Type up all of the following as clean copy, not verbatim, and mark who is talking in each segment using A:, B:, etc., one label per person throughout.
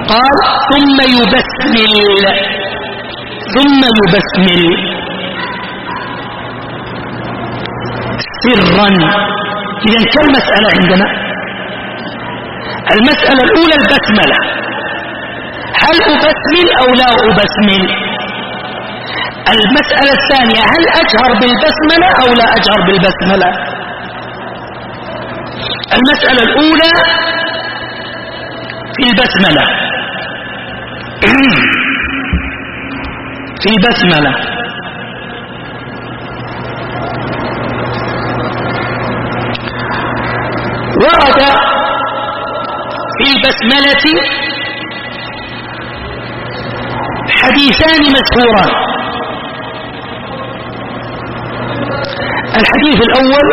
A: قال ثم يبسمل سرا. إذن كالمسألة عندنا المسألة الأولى البسملة، هل أبسمل أو لا أبسمل؟ المسألة الثانية هل أجهر بالبسملة أو لا أجهر بالبسملة؟ المسألة الأولى في البسملة ورد في البسملة حديثان مشهوران. الحديث الأول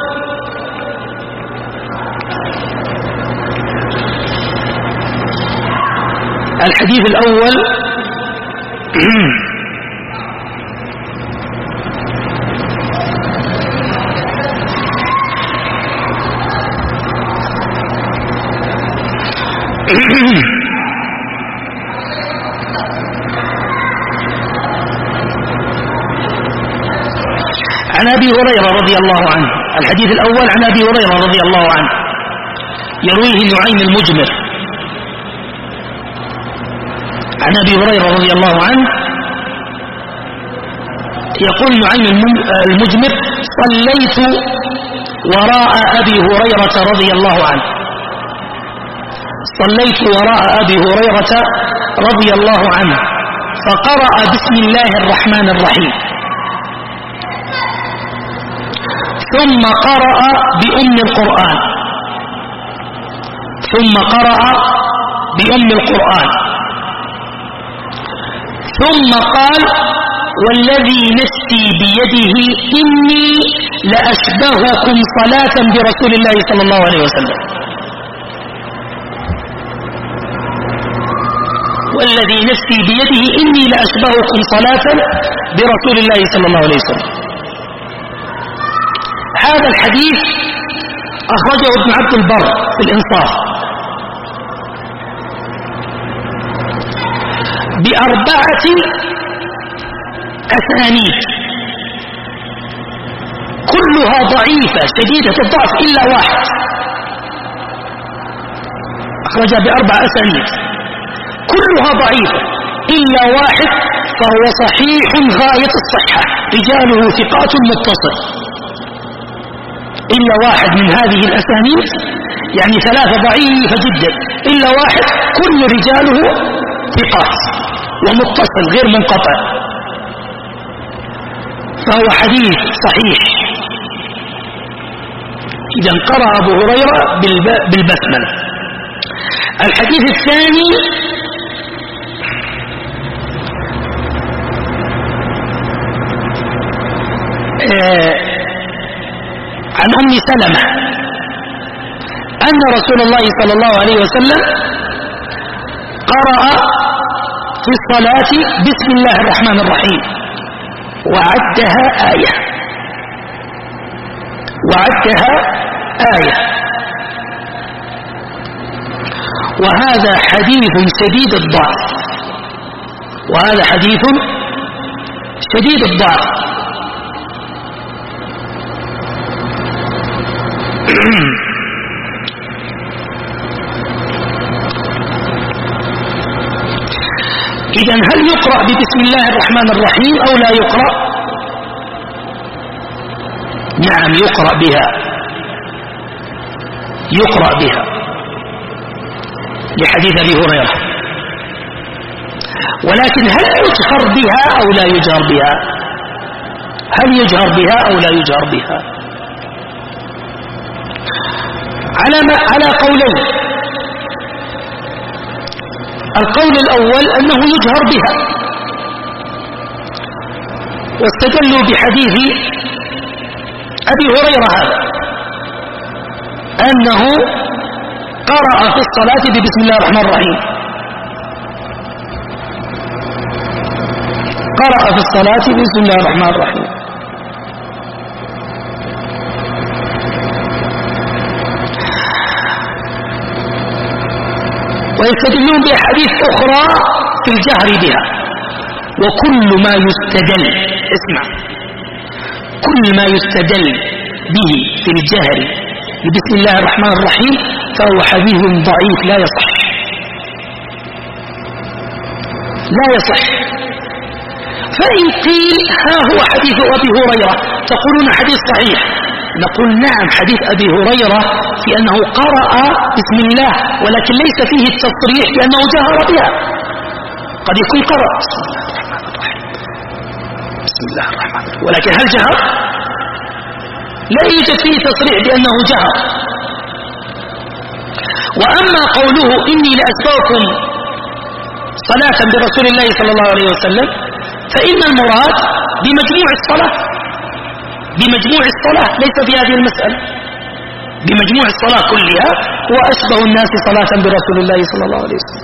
A: عن أبي هريرة رضي الله عنه. الحديث الأول عن أبي هريرة رضي الله عنه يرويه نعيم المجمر عن أبي هريرة رضي الله عنه يقول نعيم المجمر صليت وراء أبي هريرة رضي الله عنه، صليت وراء أبي هريرة رضي الله عنه فقرأ بسم الله الرحمن الرحيم ثم قرأ بأم القرآن ثم قال والذي نفسي بيده إني لأشبهكم صلاة برسول الله صلى الله عليه وسلم. والذي نفسي بيده إني لأشبهكم صلاة برسول الله صلى الله عليه وسلم. هذا الحديث أخرجه ابن عبد البر في الإنصاف ب4 أسانيد كلها ضعيفة شديدة الضعف إلا واحد، أخرجها ب4 أسانيد كلها ضعيفة إلا واحد فهو صحيح غاية الصحة، رجاله ثقات متصل. إلا واحد من هذه الأسانيد يعني 3 ضعيفة جدا، إلا واحد كل رجاله ثقات ومتصل غير منقطع، فهو حديث صحيح. إذا قرأ أبو هريرة بالبسملة. الحديث الثاني عن أم سلمة أن رسول الله صلى الله عليه وسلم قرأ في الصلاة بسم الله الرحمن الرحيم وعدها آية وهذا حديث شديد الضعف، إذن هل يقرأ ببسم الله الرحمن الرحيم أو لا يقرأ؟ نعم يقرأ بها لحديث أبي هريرة، ولكن هل يجهر بها أو لا يجهر بها؟ على قولين. القول الأول أنه يجهر بها، واستدلوا بحديث أبي هريرة هذا أنه قرأ في الصلاة ببسم الله الرحمن الرحيم، قرأ في الصلاة بسم الله الرحمن الرحيم. ويستدلون بأحاديث أخرى في الجهر بها. وكل ما يستدل، اسمع، كل ما يستدل به في الجهر بسم الله الرحمن الرحيم فهو حديث ضعيف لا يصح، لا يصح. فإن قيل ها هو حديث أبي هريرة تقولون حديث صحيح، نقول نعم حديث أبي هريرة في أنه قرأ بسم الله، ولكن ليس فيه التصريح بأنه جهر بها. قد يكون قرأ بسم الله الرحمن الرحيم ولكن هل جهر؟ لا يوجد فيه تصريح بأنه جهر. وأما قوله إني لأسبقكم صلاة برسول الله صلى الله عليه وسلم فإن المراد بمجموع الصلاة، بمجموع الصلاة، ليس في هذه المسألة، بمجموع الصلاة كلها هو أشبه الناس صلاة برسول الله صلى الله عليه وسلم.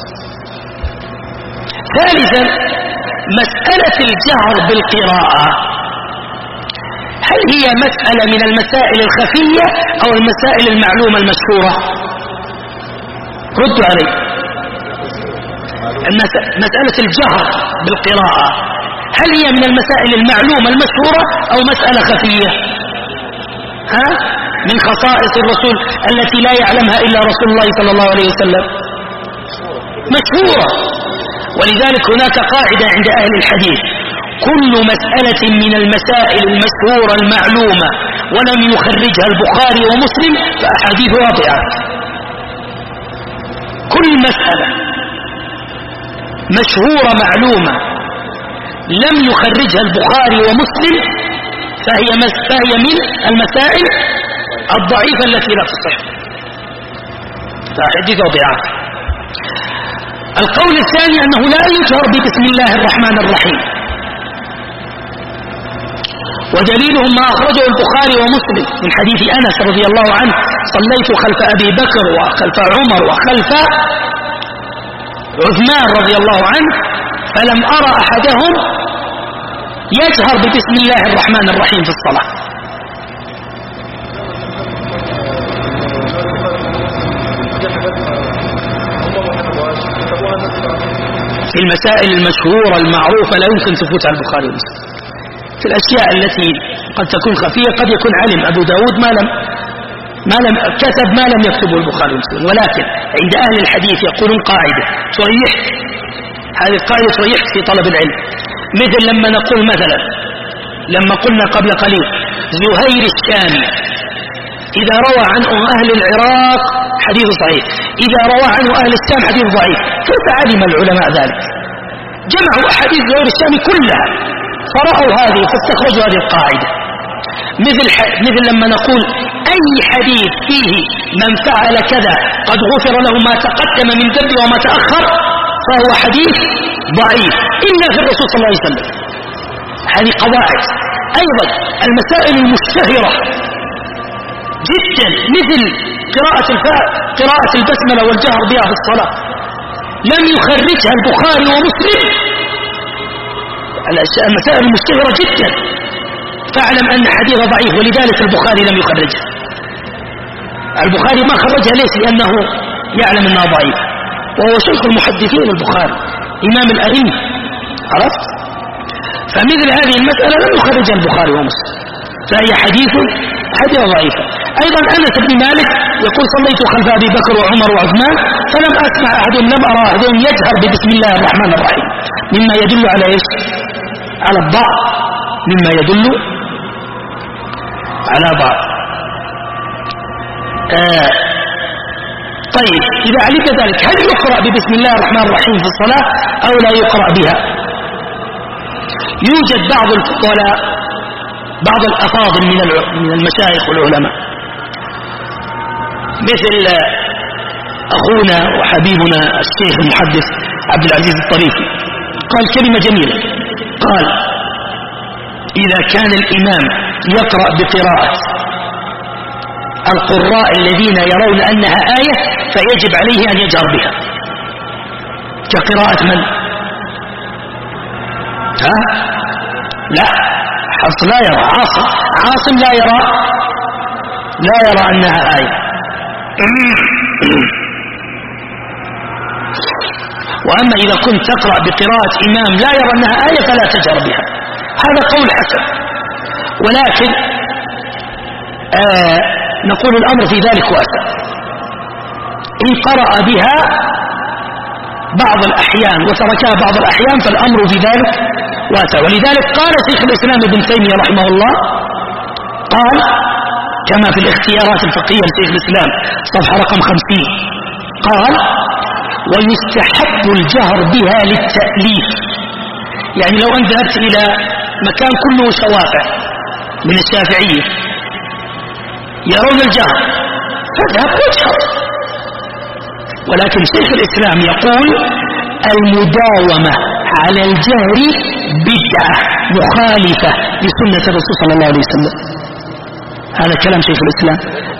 A: ثالثا مسألة الجهر بالقراءة هل هي مسألة من المسائل الخفية أو المسائل المعلومة المشهورة؟ ردوا علي. مسألة الجهر بالقراءة هل هي من المسائل المعلومة المشهورة أو مسألة خفية؟ ها؟ من خصائص الرسول التي لا يعلمها إلا رسول الله صلى الله عليه وسلم؟ مشهورة. ولذلك هناك قاعدة عند أهل الحديث: كل مسألة من المسائل المشهورة المعلومة ولم يخرجها البخاري ومسلم فأحاديثها ضعاف. كل مسألة مشهورة معلومة لم يخرجها البخاري ومسلم فهي من المسائل الضعيفة التي لا تصح، فأحاديثها ضعاف. القول الثاني أنه لا يجهر ببسم الله الرحمن الرحيم، ودليلهم ما أخرجه البخاري ومسلم من حديث أنس رضي الله عنه: صليت خلف أبي بكر وخلف عمر وخلف عثمان رضي الله عنه فلم أرى أحدهم يجهر ببسم الله الرحمن الرحيم في الصلاة. في المسائل المشهورة المعروفة لا يمكن ثبوتها البخاري ومسلم. في الأشياء التي قد تكون خفية قد يكون علم أبو داود ما لم كتب ما لم يكتبه البخاري ومسلم. ولكن عند أهل الحديث يقولون قاعدة تريح، هذه القاعدة تريح في طلب العلم. مثل لما قلنا قبل قليل زهير الشامي إذا روى عنه أهل العراق حديث صحيح، إذا روى عنه أهل الشام حديث ضعيف. كيف علم العلماء ذلك؟ جمعوا أحاديث زهير الشامي كلها فرأوا هذه فاستخرجوا هذه القاعدة. مثل لما نقول أي حديث فيه من فعل كذا قد غفر له ما تقدم من ذنبه وما تأخر فهو حديث ضعيف إلا في الرسول صلى الله عليه وسلم. هذه قواعد. أيضا المسائل المشتهرة جدا مثل قراءة البسملة والجهر بها في الصلاة لم يخرجها البخاري ومسلم. المسائل المشتهرة جدا فاعلم أن حديث ضعيف ولذلك البخاري لم يخرجها. البخاري ما خرجها ليس لأنه يعلم أنها ضعيف، وهو شيخ المحدثين البخاري إمام الأئمة، عرفت؟ فمثل هذه المسألة لم يخرجها البخاري ومسلم فهي حديث ضعيفة. أيضا أنس بن مالك يقول: صليت خلف أبي بكر وعمر وعثمان فلم أسمع لم أرى أحدهم يجهر ببسم الله الرحمن الرحيم، مما يدل على إيش؟ على الضعف، مما يدل على ضعف. طيب إذا علمت ذلك هل يقرأ ببسم الله الرحمن الرحيم في الصلاة أو لا يقرأ بها؟ يوجد بعض الفضلاء بعض الأفاضل من المشايخ والعلماء مثل أخونا وحبيبنا الشيخ المحدث عبد العزيز الطريفي قال كلمة جميلة، قال: إذا كان الإمام يقرأ بقراءة القراء الذين يرون أنها آية فيجب عليه أن يجهر بها. كقراءة من؟ لا، حفص لا يرى، عاصم لا يرى أنها آية. وأما إذا كنت تقرأ بقراءة إمام لا يرى أنها آية فلا تجهر بها. هذا قول حسن، ولكن نقول الأمر في ذلك واسع. إن قرأ بها بعض الأحيان وتركها بعض الأحيان فالأمر في ذلك واسع. ولذلك قال شيخ الإسلام ابن تيمية رحمه الله، قال كما في الاختيارات الفقهية لشيخ الإسلام صفحة رقم 50، قال ويستحب الجهر بها للتأليف. يعني لو أن ذهبت إلى مكان كله شوافع من الشافعية يرون الجهر فاذهب واجهر، ولكن شيخ الإسلام يقول المداومة على الجهر بدعة مخالفة لسنة الرسول صلى الله عليه وسلم. هذا كلام شيخ الإسلام.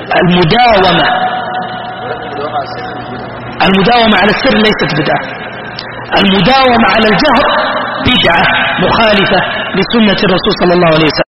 A: المداومة على السر ليست بدعة، المداومة على الجهر بدعة مخالفة لسنة الرسول صلى الله عليه وسلم.